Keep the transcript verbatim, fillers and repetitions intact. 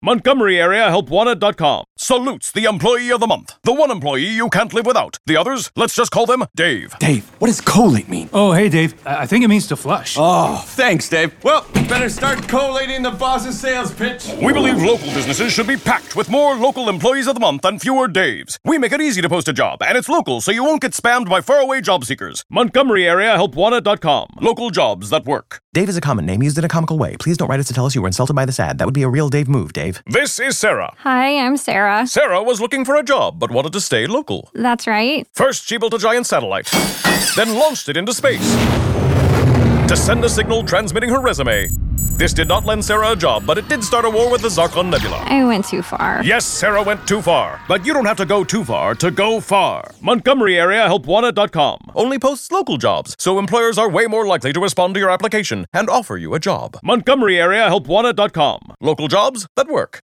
Montgomery Area Help Wanted dot com salutes the Employee of the Month. The one employee you can't live without. The others, let's just call them Dave. Dave, what does collate mean? Oh, hey, Dave. I I think it means to flush. Oh, thanks, Dave. Well, better start collating the boss's sales pitch. We believe local businesses should be packed with more local Employees of the Month and fewer Daves. We make it easy to post a job, and it's local, so you won't get spammed by faraway job seekers. Montgomery Area Help Wanted dot com. Local jobs that work. Dave is a common name used in a comical way. Please don't write us to tell us you were insulted by this ad. That would be a real Dave move, Dave. This is Sarah. Hi, I'm Sarah. Sarah was looking for a job, but wanted to stay local. That's right. First, she built a giant satellite, then launched it into space to send a signal transmitting her resume. This did not lend Sarah a job, but it did start a war with the Zarkon Nebula. I went too far. Yes, Sarah went too far, but you don't have to go too far to go far. Montgomery Area Help Wanted dot com only posts local jobs, so employers are way more likely to respond to your application and offer you a job. Montgomery Area Help Wanted dot com. Local jobs that work.